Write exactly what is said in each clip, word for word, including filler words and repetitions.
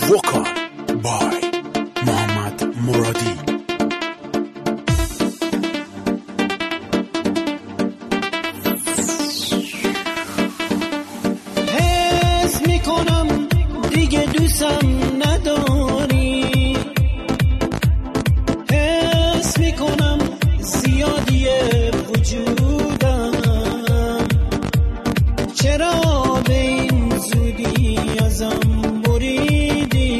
Vocal by محمد مرادی. حس میکنم دیگه دوستم نداری، حس میکنم زیادیه وجودم، چرا به این زودی ازم بریدی؟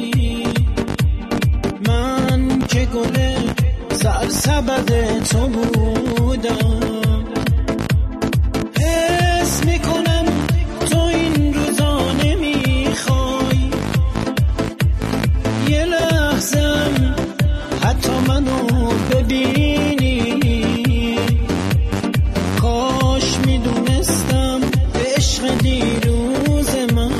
من که گل سرسبد تو بودم. حس میکنم تو این روزا نمیخوای، یه لحظم حتی منو ببینی. کاش میدونستم عشق دیروز من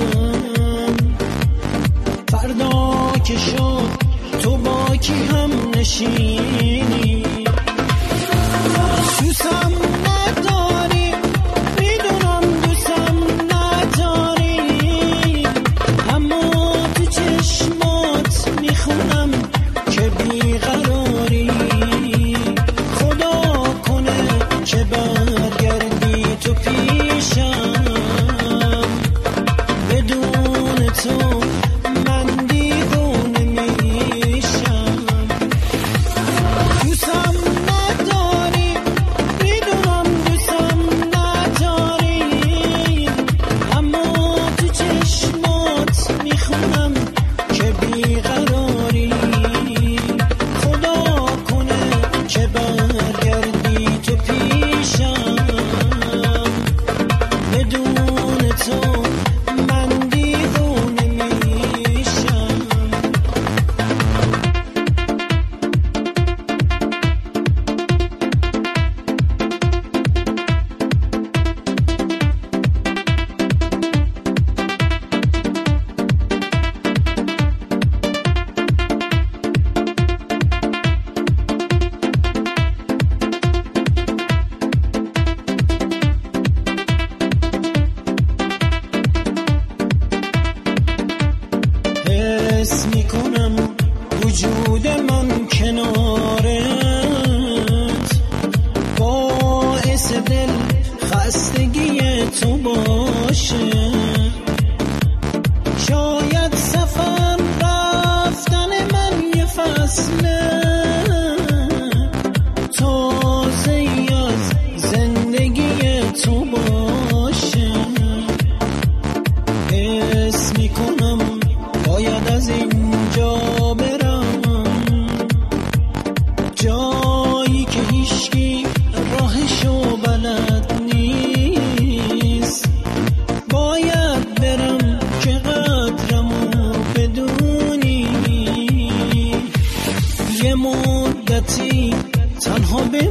فردا که شد تو با کی هم نشینی. دوستم نداری، میدونم دوستم نداری، اما تو چشمات میخونم که بیقراری. خدا کنه که برگردی تو پیشم، بدون تو من دیوونه میشم. دوستم نداری، میدونم دوستم نداری، اما تو چشمات میخونم که بیقراری. خدا کنه که برگردی تو پیشم، بدون تو من دیوونه میشم. حس میکنم وجود من کنارت باعث دل خستگی تو باشه. شاید سفر رفتن من یه فصله تازه ای از زندگی تو باشه. حس میکنم باید از اینجا برم، جایی که هیچکی راهشو بلد نیست. باید برم که قدرمو بدونی، یه مدتی تنها بمونی.